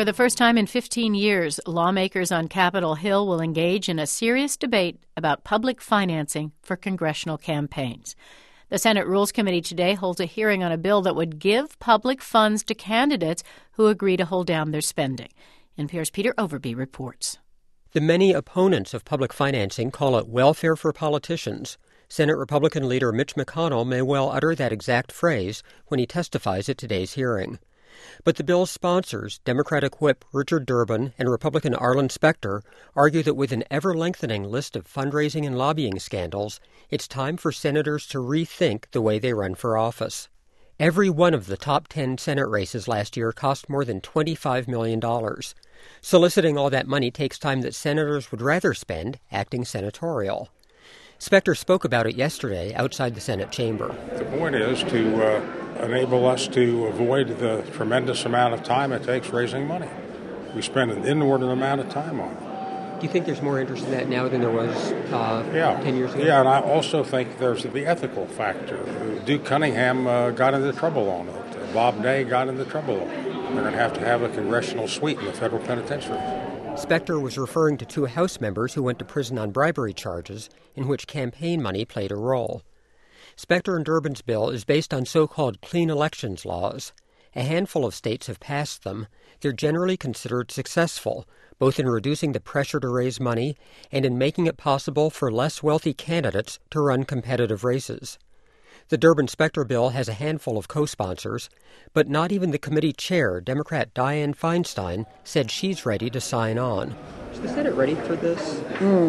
For the first time in 15 years, lawmakers on Capitol Hill will engage in a serious debate about public financing for congressional campaigns. The Senate Rules Committee today holds a hearing on a bill that would give public funds to candidates who agree to hold down their spending. NPR's Peter Overby reports. The many opponents of public financing call it welfare for politicians. Senate Republican leader Mitch McConnell may well utter that exact phrase when he testifies at today's hearing. But the bill's sponsors, Democratic Whip Richard Durbin and Republican Arlen Specter, argue that with an ever-lengthening list of fundraising and lobbying scandals, it's time for senators to rethink the way they run for office. Every one of the top 10 Senate races last year cost more than $25 million. Soliciting all that money takes time that senators would rather spend acting senatorial. Specter spoke about it yesterday outside the Senate chamber. The point is to enable us to avoid the tremendous amount of time it takes raising money. We spend an inordinate amount of time on it. Do you think there's more interest in that now than there was 10 years ago? Yeah, and I also think there's the ethical factor. Duke Cunningham got into trouble on it. Bob Ney got into trouble on it. They're going to have a congressional suite in the federal penitentiary. Specter was referring to two House members who went to prison on bribery charges in which campaign money played a role. Specter and Durbin's bill is based on so-called clean elections laws. A handful of states have passed them. They're generally considered successful, both in reducing the pressure to raise money and in making it possible for less wealthy candidates to run competitive races. The Durbin-Specter bill has a handful of co-sponsors, but not even the committee chair, Democrat Dianne Feinstein, said she's ready to sign on. Is the Senate ready for this?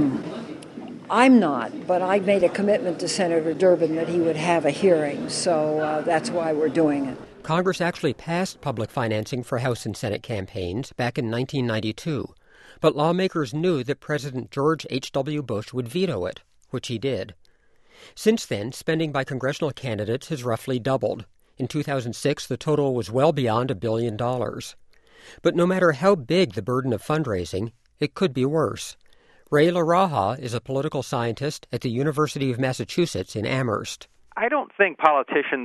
I'm not, but I made a commitment to Senator Durbin that he would have a hearing, so that's why we're doing it. Congress actually passed public financing for House and Senate campaigns back in 1992, but lawmakers knew that President George H.W. Bush would veto it, which he did. Since then, spending by congressional candidates has roughly doubled. In 2006, the total was well beyond $1 billion. But no matter how big the burden of fundraising, it could be worse. Ray LaRaja is a political scientist at the University of Massachusetts in Amherst. I don't think politicians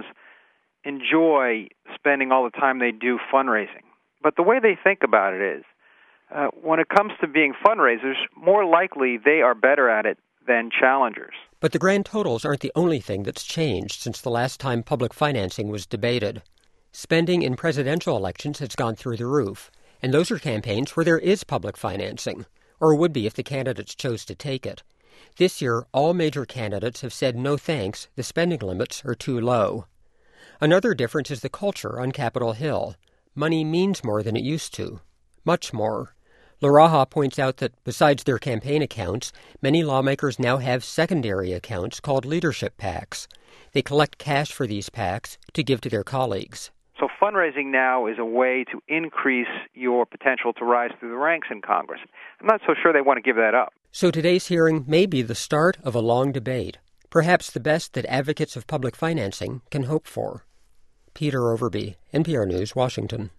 enjoy spending all the time they do fundraising. But the way they think about it is, when it comes to being fundraisers, more likely they are better at it than challengers. But the grand totals aren't the only thing that's changed since the last time public financing was debated. Spending in presidential elections has gone through the roof, and those are campaigns where there is public financing, or would be if the candidates chose to take it. This year, all major candidates have said no thanks, the spending limits are too low. Another difference is the culture on Capitol Hill. Money means more than it used to, much more. LaRaja points out that besides their campaign accounts, many lawmakers now have secondary accounts called leadership PACs. They collect cash for these PACs to give to their colleagues. So fundraising now is a way to increase your potential to rise through the ranks in Congress. I'm not so sure they want to give that up. So today's hearing may be the start of a long debate, perhaps the best that advocates of public financing can hope for. Peter Overby, NPR News, Washington.